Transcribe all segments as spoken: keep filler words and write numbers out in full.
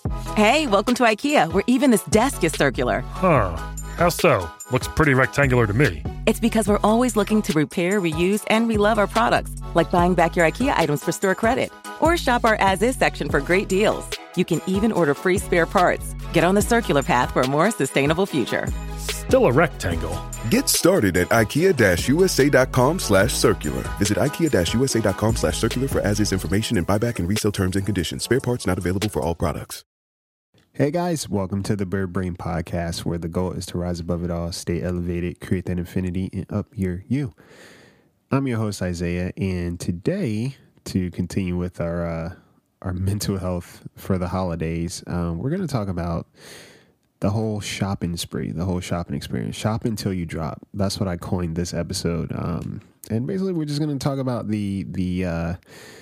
Hey, welcome to IKEA, where even this desk is circular. Huh. How so? Looks pretty rectangular to me. It's because we're always looking to repair, reuse, and relove our products, like buying back your IKEA items for store credit. Or shop our as-is section for great deals. You can even order free spare parts. Get on the circular path for a more sustainable future. Still a rectangle. Get started at ikea-usa.com slash circular. Visit ikea-usa.com slash circular for as-is information and buyback and resale terms and conditions. Spare parts not available for all products. Hey guys, welcome to the Bird Brain Podcast, where the goal is to rise above it all, stay elevated, create that infinity, and up your you. I'm your host, Isaiah, and today, to continue with our uh, our mental health for the holidays, um, we're going to talk about the whole shopping spree, the whole shopping experience. Shop until you drop. That's what I coined this episode. Um, and basically, we're just going to talk about the the uh,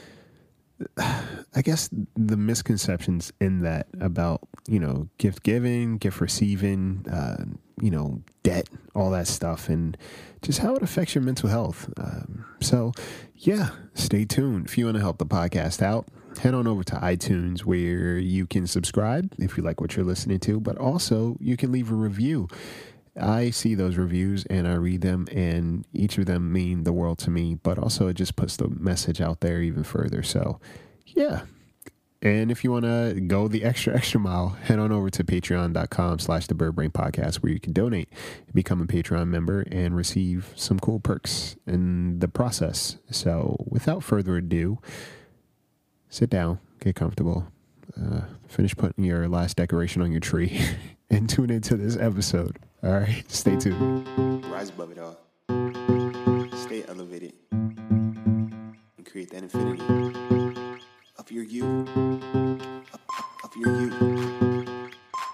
I guess the misconceptions in that about, you know, gift giving, gift receiving, uh, you know, debt, all that stuff, and just how it affects your mental health. Um, so, yeah, stay tuned. If you want to help the podcast out, head on over to iTunes, where you can subscribe if you like what you're listening to, but also you can leave a review. I see those reviews and I read them, and each of them mean the world to me, but also it just puts the message out there even further. So, yeah. And if you want to go the extra, extra mile, head on over to patreon.com slash the Bird Brain Podcast, where you can donate, become a Patreon member, and receive some cool perks in the process. So, without further ado, sit down, get comfortable, uh, finish putting your last decoration on your tree, and tune into this episode. All right, stay tuned. Rise above it all. Stay elevated. And create that infinity of your you. Of, of your you.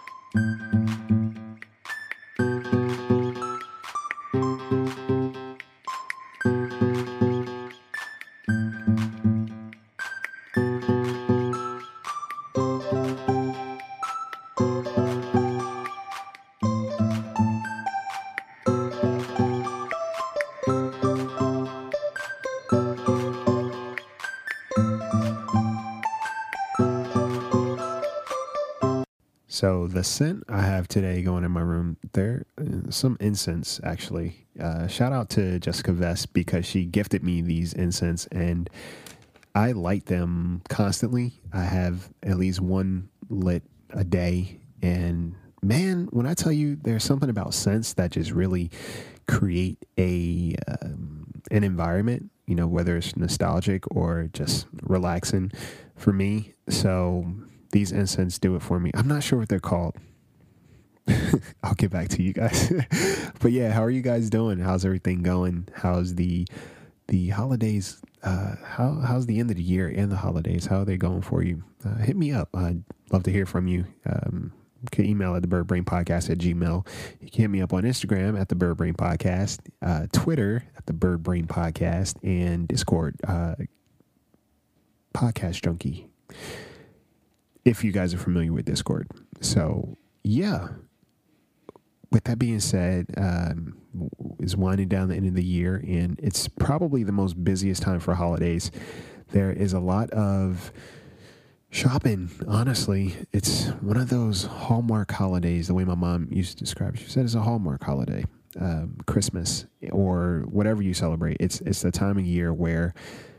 So the scent I have today going in my room, there some incense actually. Uh, shout out to Jessica Vest, because she gifted me these incense and I light them constantly. I have at least one lit a day, and man, when I tell you, there's something about scents that just really create a um, an environment, you know, whether it's nostalgic or just relaxing for me. So these incense do it for me. I'm not sure what they're called. I'll get back to you guys. But yeah, how are you guys doing? How's everything going? How's the the holidays? Uh, how how's the end of the year and the holidays? How are they going for you? Uh, hit me up. I'd love to hear from you. Um, you can email at the Bird Brain Podcast at Gmail. You can hit me up on Instagram at the Bird Brain Podcast, uh, Twitter at the Bird Brain Podcast, and Discord, uh, Podcast Junkie, if you guys are familiar with Discord. So, yeah. With that being said, um, it's winding down the end of the year, and it's probably the most busiest time for holidays. There is a lot of shopping, honestly. It's one of those Hallmark holidays, the way my mom used to describe it. She said it's a Hallmark holiday, um, Christmas, or whatever you celebrate. It's, it's the time of year where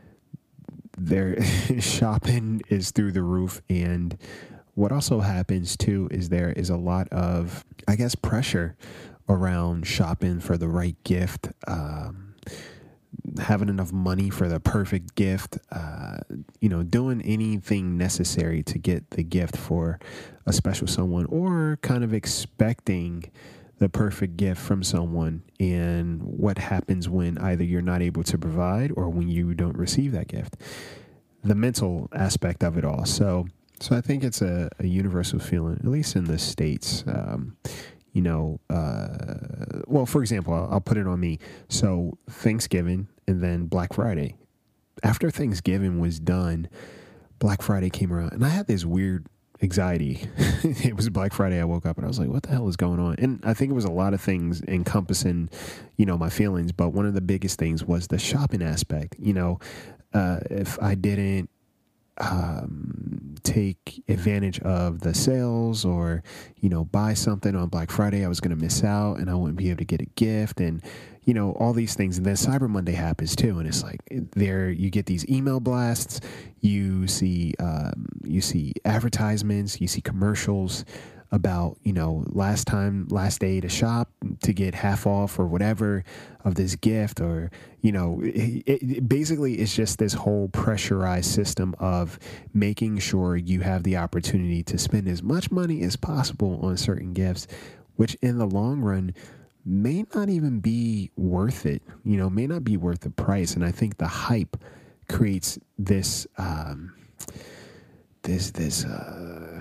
their shopping is through the roof. And what also happens too is there is a lot of, I guess, pressure around shopping for the right gift, um, having enough money for the perfect gift, uh, you know, doing anything necessary to get the gift for a special someone, or kind of expecting the perfect gift from someone, and what happens when either you're not able to provide or when you don't receive that gift, the mental aspect of it all. So, so I think it's a, a universal feeling, at least in the States. Um, you know, uh, well, for example, I'll, I'll put it on me. So Thanksgiving and then Black Friday. After Thanksgiving was done, Black Friday came around, and I had this weird anxiety. It was Black Friday. I woke up and I was like, what the hell is going on? And I think it was a lot of things encompassing, you know, my feelings. But one of the biggest things was the shopping aspect. You know, uh, if I didn't um, take advantage of the sales, or, you know, buy something on Black Friday I was going to miss out and I wouldn't be able to get a gift, and, you know, all these things. And then Cyber Monday happens too. And it's like there, you get these email blasts, you see, um, you see advertisements, you see commercials about, you know, last time, last day to shop to get half off or whatever of this gift, or, you know, it, it, basically it's just this whole pressurized system of making sure you have the opportunity to spend as much money as possible on certain gifts, which in the long run may not even be worth it, you know, may not be worth the price. And I think the hype creates this, um, this, this, uh,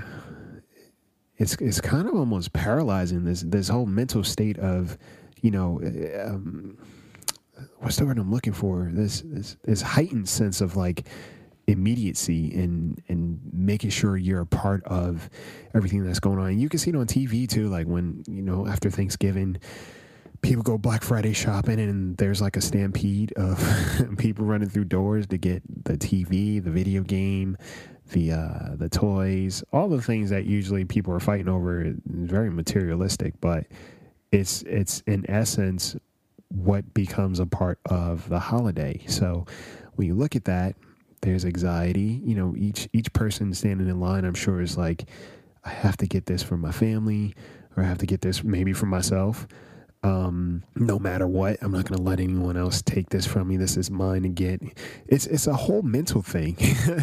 It's it's kind of almost paralyzing, this this whole mental state of, you know, um, what's the word I'm looking for? This this this heightened sense of like immediacy and and making sure you're a part of everything that's going on. And you can see it on T V too, like when, you know, after Thanksgiving, people go Black Friday shopping and there's like a stampede of people running through doors to get the T V, the video game, the uh, the toys, all the things that usually people are fighting over. Is very materialistic, but it's it's in essence what becomes a part of the holiday. So when you look at that, there's anxiety. You know, each each person standing in line, I'm sure, is like, I have to get this for my family, or I have to get this maybe for myself. Um, no matter what, I'm not going to let anyone else take this from me. This is mine to get. It's it's a whole mental thing.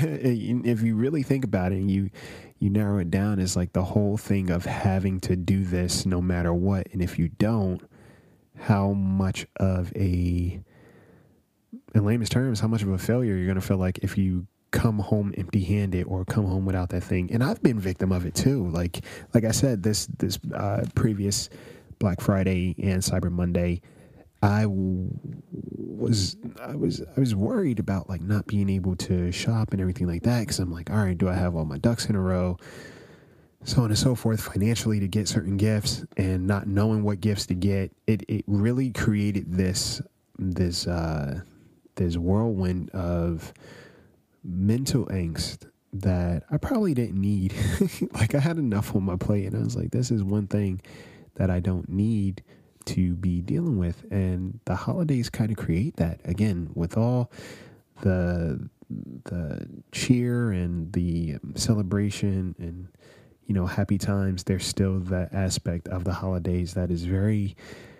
If you really think about it and you, you narrow it down, it's like the whole thing of having to do this no matter what. And if you don't, how much of a, in layman's terms, how much of a failure you're going to feel like if you come home empty-handed or come home without that thing. And I've been victim of it too. Like, like I said, this, this, uh, previous Black Friday and Cyber Monday, I w- was I was I was worried about like not being able to shop and everything like that, because I'm like, all right, do I have all my ducks in a row, so on and so forth, financially, to get certain gifts, and not knowing what gifts to get. It it really created this this uh, this whirlwind of mental angst that I probably didn't need. Like, I had enough on my plate, and I was like, this is one thing that I don't need to be dealing with. And the holidays kind of create that, again, with all the the cheer and the celebration and, you know, happy times. There's still that aspect of the holidays that is very,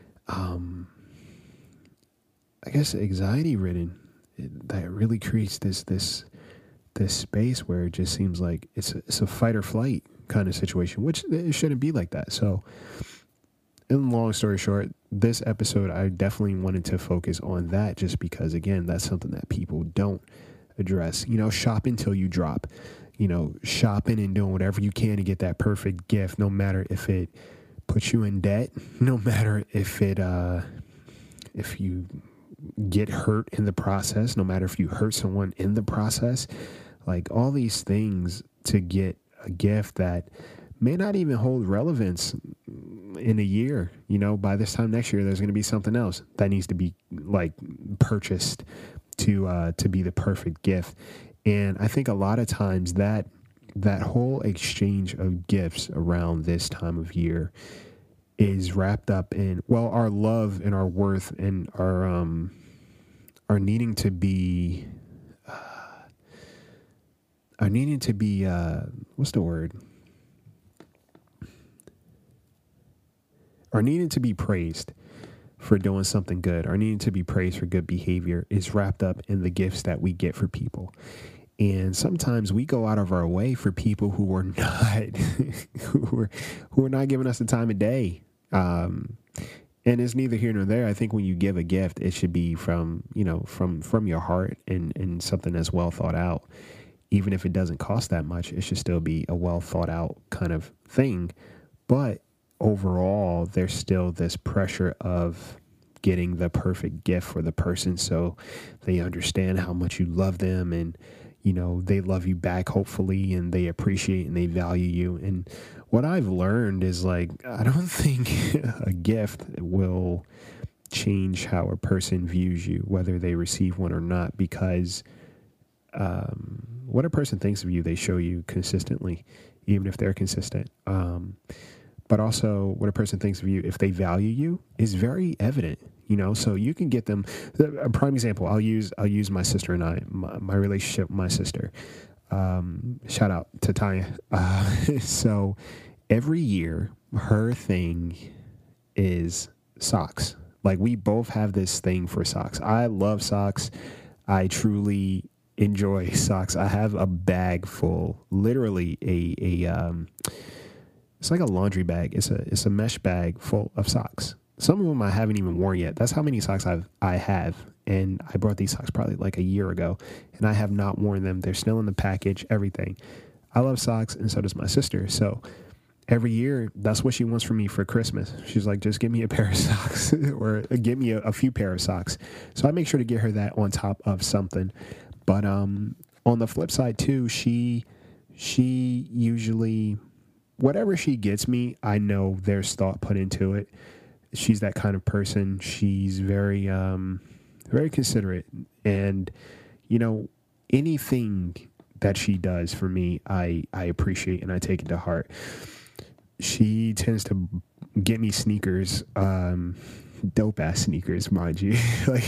um, I guess, anxiety ridden. It, that really creates this this this space where it just seems like it's a, it's a fight or flight kind of situation, which it shouldn't be like that. So, in long story short, this episode, I definitely wanted to focus on that, just because, again, that's something that people don't address. You know, shop until you drop. You know, shopping and doing whatever you can to get that perfect gift, no matter if it puts you in debt, no matter if it, uh, if you get hurt in the process, no matter if you hurt someone in the process, like all these things to get a gift that may not even hold relevance in a year. You know, by this time next year, there's going to be something else that needs to be like purchased to uh, to be the perfect gift. And I think a lot of times that that whole exchange of gifts around this time of year is wrapped up in, well, our love and our worth and our um our needing to be uh, our needing to be uh, what's the word? Our needing to be praised for doing something good, our needing to be praised for good behavior is wrapped up in the gifts that we get for people. And sometimes we go out of our way for people who are not, who are, who are not giving us the time of day. Um, and it's neither here nor there. I think when you give a gift, it should be from, you know, from, from your heart, and, and something that's well thought out. Even if it doesn't cost that much, it should still be a well thought out kind of thing. But overall, there's still this pressure of getting the perfect gift for the person, so they understand how much you love them, and, you know, they love you back, hopefully, and they appreciate and they value you. And what I've learned is, like, I don't think a gift will change how a person views you, whether they receive one or not, because um, what a person thinks of you, they show you consistently, even if they're consistent. Um, but also what a person thinks of you, if they value you, is very evident, you know, so you can get them. A prime example, I'll use, I'll use my sister and I, my, my relationship with my sister. Um, shout out to Tanya. Uh, so every year her thing is socks. Like, we both have this thing for socks. I love socks. I truly enjoy socks. I have a bag full, literally a, a, um, it's like a laundry bag. It's a, it's a mesh bag full of socks. Some of them I haven't even worn yet. That's how many socks I've, I have. And I brought these socks probably like a year ago, and I have not worn them. They're still in the package, everything. I love socks, and so does my sister. So every year, that's what she wants from me for Christmas. She's like, just give me a pair of socks or give me a, a few pair of socks. So I make sure to get her that on top of something. But um, on the flip side, too, she she usually, whatever she gets me, I know there's thought put into it. She's that kind of person. She's very, um, very considerate. And, you know, anything that she does for me, I, I appreciate and I take it to heart. She tends to get me sneakers, um, dope ass sneakers, mind you. Like,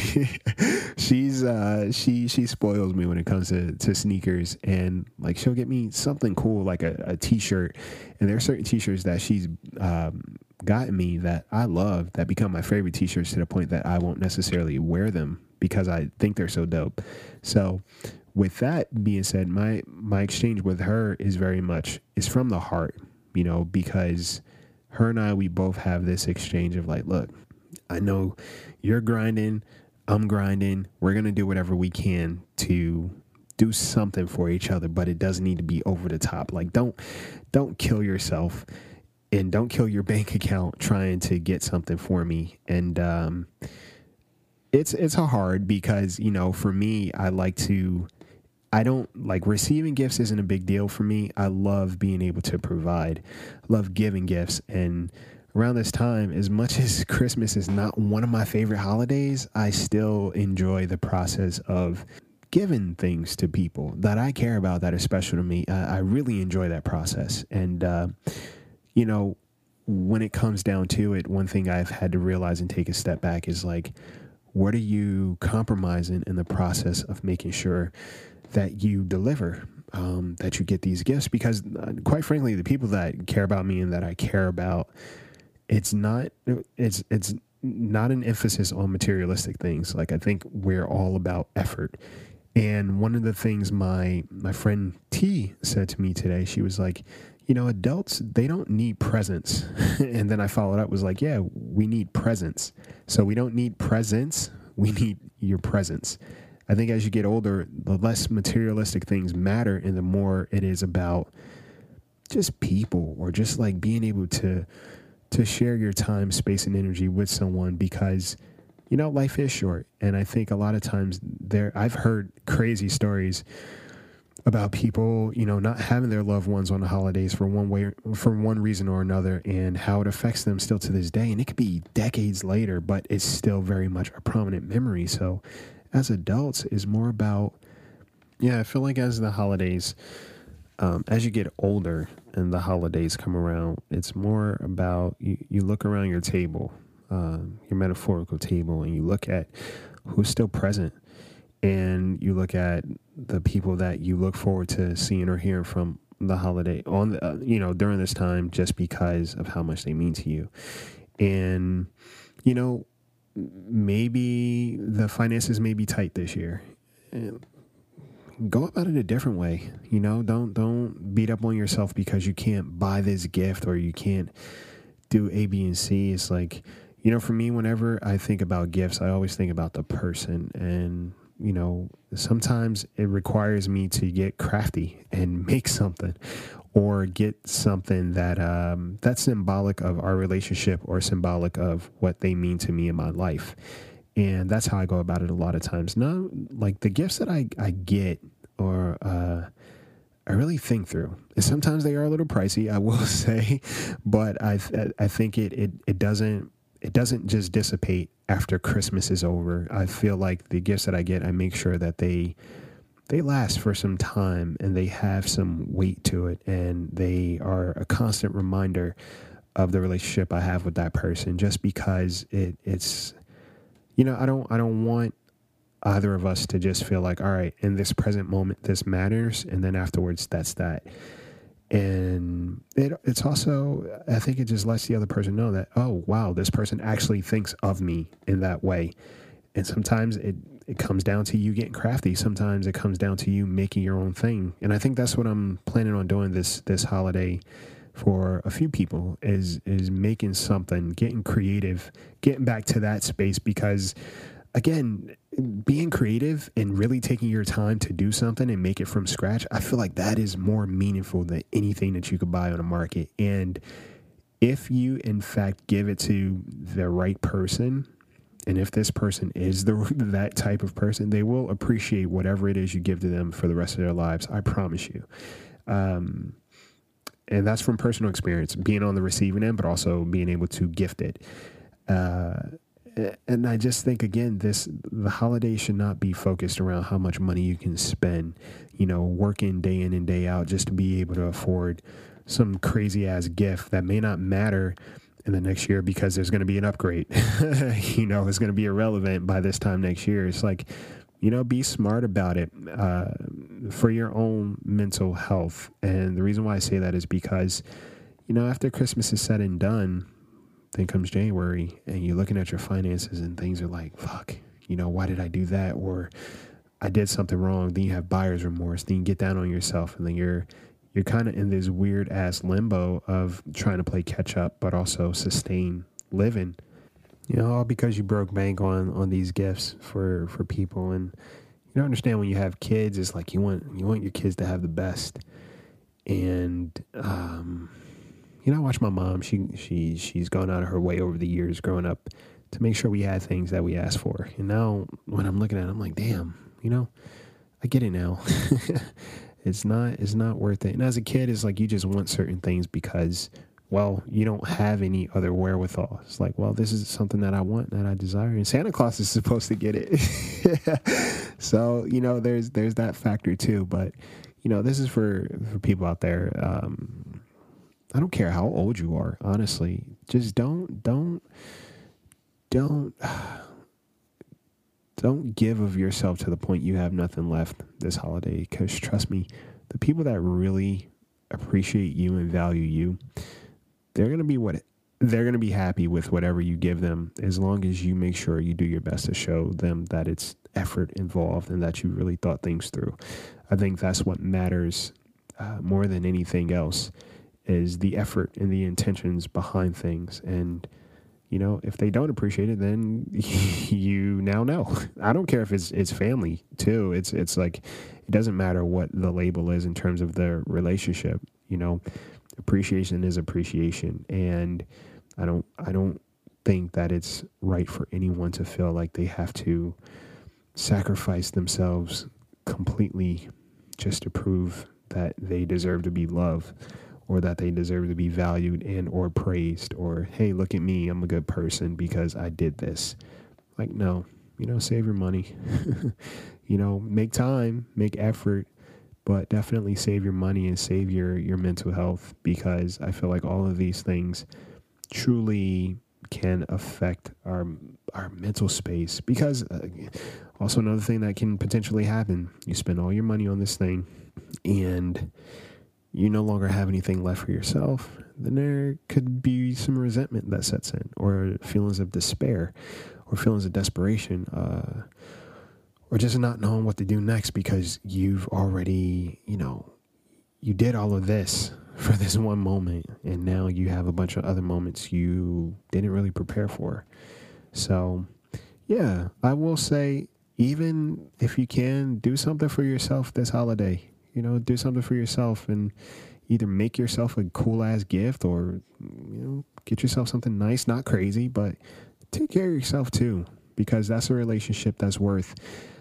she's uh, she she spoils me when it comes to, to sneakers, and like she'll get me something cool like a, a t-shirt, and there are certain t-shirts that she's um, gotten me that I love that become my favorite t-shirts to the point that I won't necessarily wear them because I think they're so dope. So with that being said, my my exchange with her is very much is from the heart. You know, because her and I, we both have this exchange of like, look, I know you're grinding, I'm grinding. We're going to do whatever we can to do something for each other, but it doesn't need to be over the top. Like, don't, don't kill yourself and don't kill your bank account trying to get something for me. And, um, it's, it's hard because, you know, for me, I like to, I don't like receiving gifts isn't a big deal for me. I love being able to provide, I love giving gifts. And around this time, as much as Christmas is not one of my favorite holidays, I still enjoy the process of giving things to people that I care about that are special to me. I, I really enjoy that process. And, uh, you know, when it comes down to it, one thing I've had to realize and take a step back is like, what are you compromising in the process of making sure that you deliver, um, that you get these gifts? Because uh, quite frankly, the people that care about me and that I care about, it's not, it's, it's not an emphasis on materialistic things. Like, I think we're all about effort. And one of the things my, my friend T said to me today, she was like, you know, adults, they don't need presents. And then I followed up, was like, yeah, we need presents. So we don't need presents. We need your presence. I think as you get older, the less materialistic things matter and the more it is about just people or just like being able to to share your time, space, and energy with someone because, you know, life is short. And I think a lot of times there, I've heard crazy stories about people, you know, not having their loved ones on the holidays for one way, for one reason or another, and how it affects them still to this day. And it could be decades later, but it's still very much a prominent memory. So as adults is more about, yeah, I feel like as the holidays, um, as you get older and the holidays come around, it's more about you, you look around your table, um, your metaphorical table, and you look at who's still present. And you look at the people that you look forward to seeing or hearing from the holiday on, the, uh, you know, during this time, just because of how much they mean to you. And, you know, maybe the finances may be tight this year. And go about it a different way. You know, don't don't beat up on yourself because you can't buy this gift or you can't do A, B, and C. It's like, you know, for me, whenever I think about gifts, I always think about the person. And, you know, sometimes it requires me to get crafty and make something or get something that um, that's symbolic of our relationship or symbolic of what they mean to me in my life. And that's how I go about it a lot of times. No, like the gifts that I, I get or uh, I really think through. And sometimes they are a little pricey, I will say, but I I think it it it doesn't it doesn't just dissipate after Christmas is over. I feel like the gifts that I get, I make sure that they they last for some time and they have some weight to it, and they are a constant reminder of the relationship I have with that person, just because it it's, you know, I don't, I don't want either of us to just feel like, all right, in this present moment, this matters. And then afterwards, that's that. And it, it's also, I think it just lets the other person know that, oh, wow, this person actually thinks of me in that way. And sometimes it, it comes down to you getting crafty. Sometimes it comes down to you making your own thing. And I think that's what I'm planning on doing this, this holiday for a few people, is, is making something, getting creative, getting back to that space, because again, being creative and really taking your time to do something and make it from scratch, I feel like that is more meaningful than anything that you could buy on the market. And if you, in fact, give it to the right person, and if this person is the that type of person, they will appreciate whatever it is you give to them for the rest of their lives. I promise you. Um, and that's from personal experience, being on the receiving end, but also being able to gift it. Uh, and I just think, again, this, the holiday should not be focused around how much money you can spend, you know, working day in and day out just to be able to afford some crazy ass gift that may not matter in the next year because there's going to be an upgrade. You know, it's going to be irrelevant by this time next year. It's like, you know, be smart about it uh, for your own mental health. And the reason why I say that is because, you know, after Christmas is said and done, then comes January and you're looking at your finances and things are like, fuck, you know, why did I do that? Or I did something wrong. Then you have buyer's remorse. Then you get down on yourself, and then you're you're kind of in this weird ass limbo of trying to play catch up, but also sustain living, you know, all because you broke bank on, on these gifts for, for people. And you don't understand, when you have kids, it's like you want, you want your kids to have the best. And, um, you know, I watch my mom, she, she, she's gone out of her way over the years growing up to make sure we had things that we asked for. And now when I'm looking at it, I'm like, damn, you know, I get it now. It's not, it's not worth it. And as a kid, it's like you just want certain things because, well, you don't have any other wherewithal. It's like, well, this is something that I want, that I desire, and Santa Claus is supposed to get it. So, you know, there's, there's that factor too. But, you know, this is for, for people out there. Um, I don't care how old you are, honestly. Just don't, don't, don't, don't give of yourself to the point you have nothing left this holiday. Because trust me, the people that really appreciate you and value you, they're going to be what they're going to be happy with whatever you give them, as long as you make sure you do your best to show them that it's effort involved and that you really thought things through. I think that's what matters uh, more than anything else, is the effort and the intentions behind things. And you know, if they don't appreciate it, then you now know. I don't care if it's it's family too. It's it's like, it doesn't matter what the label is in terms of the relationship. You know, appreciation is appreciation, and I don't I don't think that it's right for anyone to feel like they have to sacrifice themselves completely just to prove that they deserve to be loved, or that they deserve to be valued and or praised, or, hey, look at me, I'm a good person because I did this. Like, no, you know, save your money. You know, make time, make effort, but definitely save your money and save your, your mental health, because I feel like all of these things truly can affect our our mental space. Because uh, also another thing that can potentially happen, you spend all your money on this thing and you no longer have anything left for yourself, then there could be some resentment that sets in, or feelings of despair, or feelings of desperation, uh, or just not knowing what to do next, because you've already, you know, you did all of this for this one moment, and now you have a bunch of other moments you didn't really prepare for. So, yeah, I will say, even if you can, do something for yourself this holiday. You know, do something for yourself and either make yourself a cool ass gift, or, you know, get yourself something nice, not crazy, but take care of yourself too, because that's a relationship that's worth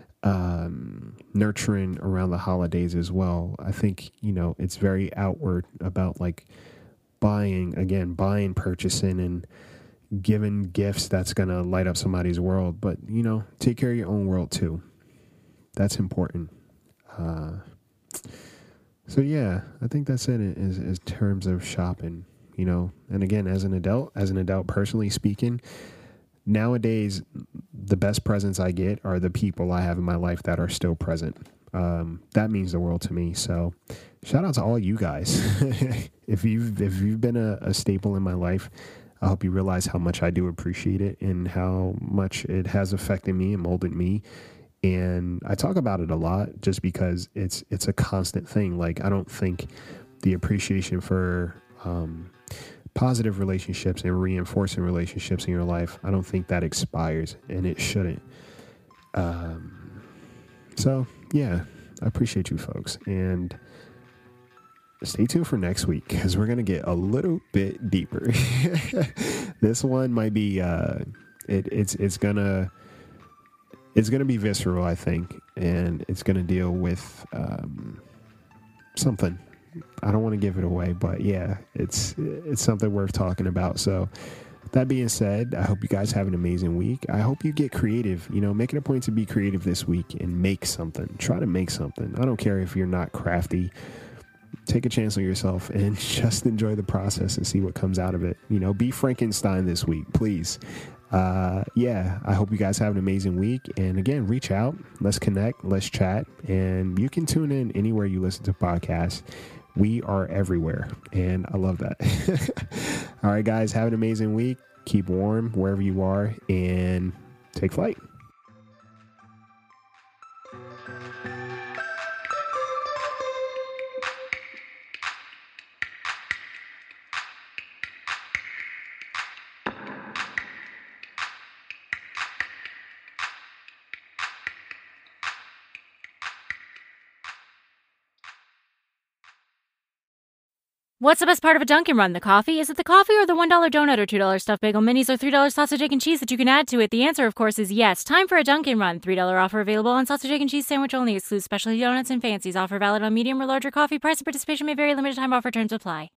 um, nurturing around the holidays as well. I think, you know, it's very outward about like buying, again, buying, purchasing, and giving gifts that's going to light up somebody's world. But, you know, take care of your own world too. That's important. Uh, so yeah, I think that's it in, in, in terms of shopping, you know. And again, as an adult, as an adult personally speaking, nowadays, the best presents I get are the people I have in my life that are still present. Um, that means the world to me. So shout out to all you guys. if you've, if you've been a, a staple in my life, I hope you realize how much I do appreciate it and how much it has affected me and molded me. And I talk about it a lot just because it's, it's a constant thing. Like, I don't think the appreciation for, um, positive relationships and reinforcing relationships in your life, I don't think that expires, and it shouldn't. Um, so yeah, I appreciate you folks, and stay tuned for next week because we're going to get a little bit deeper. This one might be, uh, it, it's, it's gonna, it's going to be visceral, I think, and it's going to deal with, um, something. I don't want to give it away, but yeah, it's it's something worth talking about. So that being said, I hope you guys have an amazing week. I hope you get creative, you know, make it a point to be creative this week and make something. Try to make something. I don't care if you're not crafty. Take a chance on yourself and just enjoy the process and see what comes out of it. You know, be Frankenstein this week, please. Uh, yeah, I hope you guys have an amazing week. And again, reach out. Let's connect. Let's chat. And you can tune in anywhere you listen to podcasts. We are everywhere, and I love that. All right, guys, have an amazing week. Keep warm wherever you are, and take flight. What's the best part of a Dunkin' Run? The coffee? Is it the coffee or the one dollar donut or two dollar stuffed bagel minis or three dollar sausage, egg, and cheese that you can add to it? The answer, of course, is yes. Time for a Dunkin' Run. three dollar offer available on sausage, egg, and cheese sandwich only. Excludes specialty donuts and fancies. Offer valid on medium or larger coffee. Price and participation may vary. Limited time offer. Terms apply.